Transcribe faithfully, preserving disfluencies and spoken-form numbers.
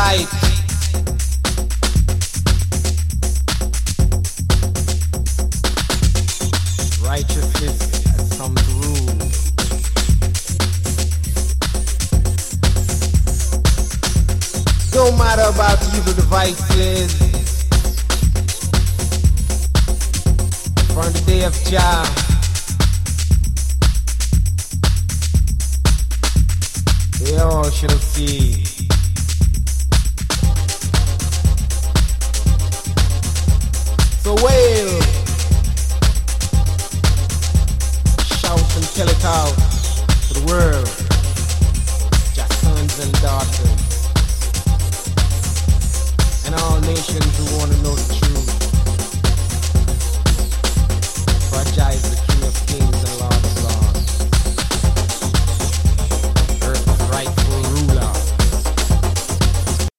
light. Righteousness has come to rule. Don't matter about evil devices. From the day of Jah, they all shall see. So wail, shout and tell it out to the world, Jah sons and daughters, and all nations who want